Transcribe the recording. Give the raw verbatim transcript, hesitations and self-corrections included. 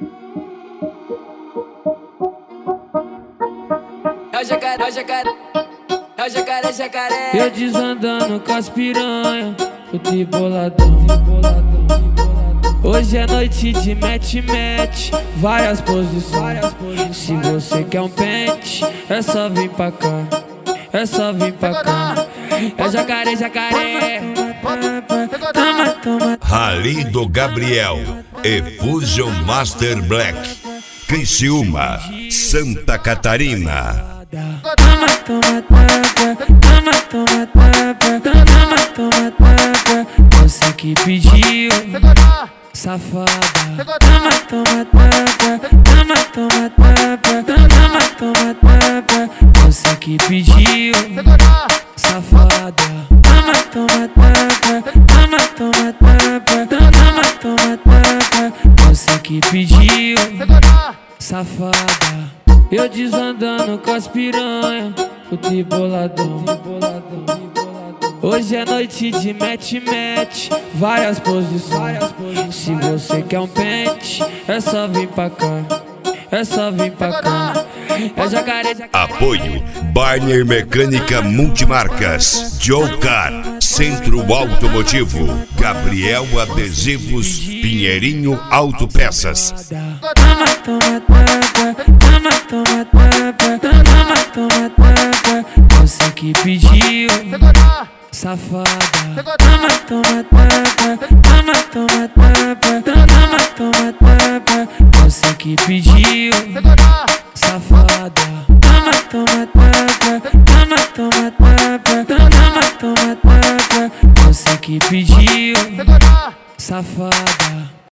É o jacaré, é o jacaré, é o jacaré, jacaré. Eu desandando com as piranha, fui boladão, boladão. Hoje é noite de match-match, várias posições. Se você quer um pente, é só vir pra cá, é só vir pra cá. É jacaré, jacaré. Toma, toma. Rally do Gabriel e Fusion Master Black, Criciúma, Santa Catarina. Toma, toma, tapa, toma, toma, tapa, toma, toma, tapa. Você que pediu, safada. Toma, toma, tapa, toma, toma, tapa, toma, toma, tapa. Você que pediu, safada. Toma, toma, tapa, toma, toma, tapa, toma, toma, tapa. Você que pediu, safada. Eu desandando com as piranha, fui boladão. Hoje é noite de match-match, várias posições. Se você quer um pente, é só vir pra cá, é só vir pra cá. É jacaré, jacaré. Apoio Barner Mecânica Multimarcas, Joe Car, Centro Automotivo, Gabriel Adesivos, Pinheirinho Autopeças. Toma, toma, tapa, toma, toma, tapa, toma, toma, tapa. Você que pediu, safada. Toma, toma, tapa, toma, toma, tapa, toma, toma, tapa. Você que pediu, safada. Toma, toma, tapa, toma, toma, tapa, toma, toma, tapa. Você que pediu, safada.